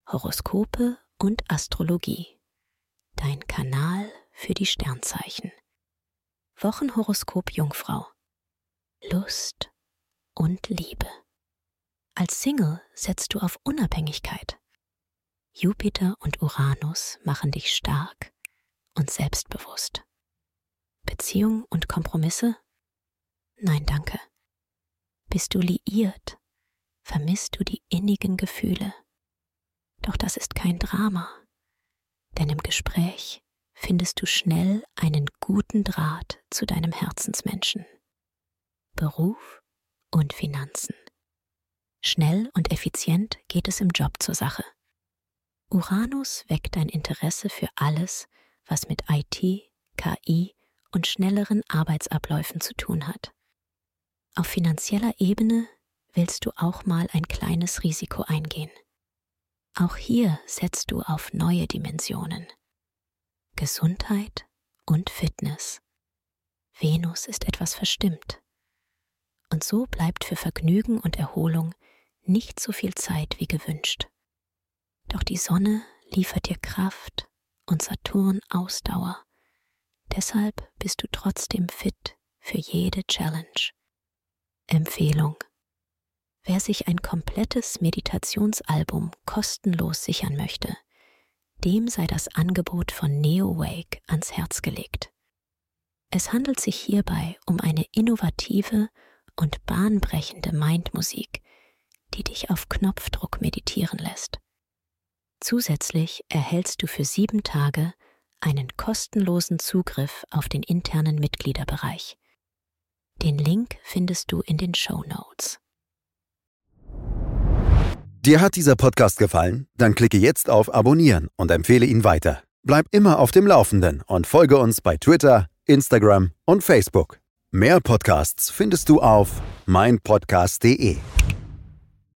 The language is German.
Horoskope und Astrologie. Dein Kanal für die Sternzeichen. Wochenhoroskop Jungfrau. Lust und Liebe. Als Single setzt du auf Unabhängigkeit. Jupiter und Uranus machen dich stark und selbstbewusst. Beziehung und Kompromisse? Nein, danke. Bist du liiert? Vermisst du die innigen Gefühle? Doch das ist kein Drama, denn im Gespräch findest du schnell einen guten Draht zu deinem Herzensmenschen. Beruf und Finanzen. Schnell und effizient geht es im Job zur Sache. Uranus weckt dein Interesse für alles, was mit IT, KI und schnelleren Arbeitsabläufen zu tun hat. Auf finanzieller Ebene willst du auch mal ein kleines Risiko eingehen. Auch hier setzt du auf neue Dimensionen. Gesundheit und Fitness. Venus ist etwas verstimmt. Und so bleibt für Vergnügen und Erholung nicht so viel Zeit wie gewünscht. Doch die Sonne liefert dir Kraft und Saturn Ausdauer. Deshalb bist du trotzdem fit für jede Challenge. Empfehlung: Wer sich ein komplettes Meditationsalbum kostenlos sichern möchte, dem sei das Angebot von Neowake ans Herz gelegt. Es handelt sich hierbei um eine innovative und bahnbrechende Mindmusik, die dich auf Knopfdruck meditieren lässt. Zusätzlich erhältst du für 7 Tage einen kostenlosen Zugriff auf den internen Mitgliederbereich. Den Link findest du in den Shownotes. Dir hat dieser Podcast gefallen? Dann klicke jetzt auf Abonnieren und empfehle ihn weiter. Bleib immer auf dem Laufenden und folge uns bei Twitter, Instagram und Facebook. Mehr Podcasts findest du auf meinpodcast.de.